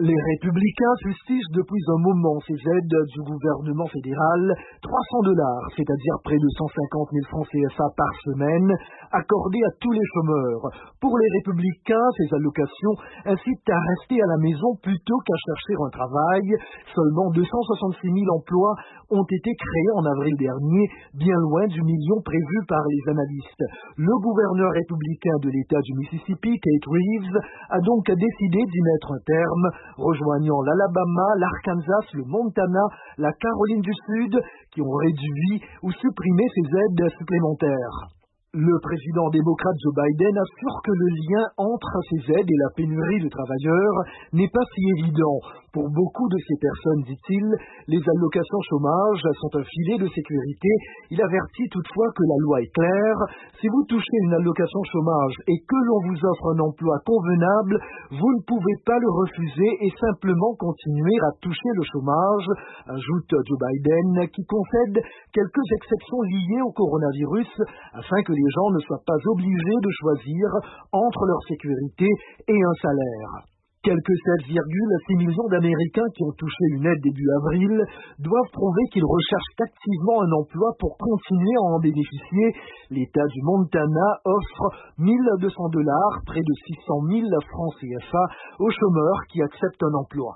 Les Républicains fustigent depuis un moment ces aides du gouvernement fédéral, $300, c'est-à-dire près de 150 000 francs CFA par semaine, accordées à tous les chômeurs. Pour les Républicains, ces allocations incitent à rester à la maison plutôt qu'à chercher un travail. Seulement 266 000 emplois ont été créés en avril dernier, bien loin du million prévu par les analystes. Le gouverneur républicain de l'État du Mississippi, Tate Reeves, a donc décidé d'y mettre un terme, rejoignant l'Alabama, l'Arkansas, le Montana, la Caroline du Sud, qui ont réduit ou supprimé ces aides supplémentaires. Le président démocrate Joe Biden assure que le lien entre ces aides et la pénurie de travailleurs n'est pas si évident. Pour beaucoup de ces personnes, dit-il, les allocations chômage sont un filet de sécurité. Il avertit toutefois que la loi est claire. Si vous touchez une allocation chômage et que l'on vous offre un emploi convenable, vous ne pouvez pas le refuser et simplement continuer à toucher le chômage, ajoute Joe Biden, qui concède quelques exceptions liées au coronavirus afin que les gens ne soient pas obligés de choisir entre leur sécurité et un salaire. Quelques 7,6 millions d'Américains qui ont touché une aide début avril doivent prouver qu'ils recherchent activement un emploi pour continuer à en bénéficier. L'État du Montana offre $1 200, près de 600 000 francs CFA, aux chômeurs qui acceptent un emploi.